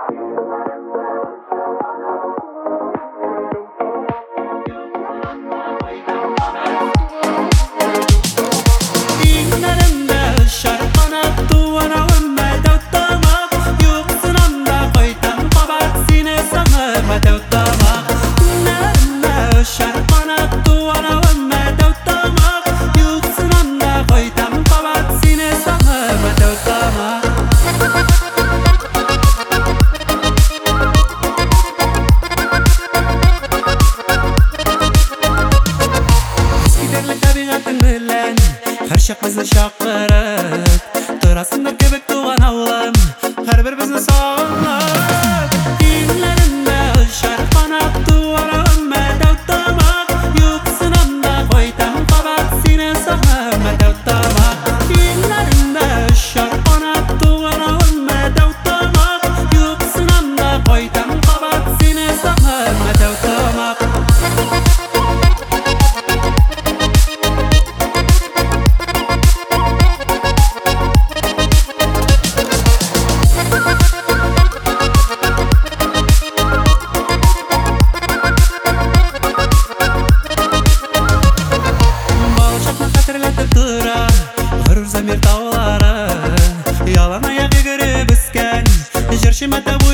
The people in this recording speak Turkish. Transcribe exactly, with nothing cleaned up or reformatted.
Karşık bizni şakırık Tırasındır köbek tuğan avlam Her bir bizni sağlar Dinlerinde ışar kanat duvara ümmede uttamak Yuksınamda koytam kabat sine sana ümmede uttamak Dinlerinde ışar kanat duvara ümmede uttamak Yuksınamda koytam kabat sine sana ümmede uttamak Zamir dağları Yalan ayak yürü büsken Jırşimete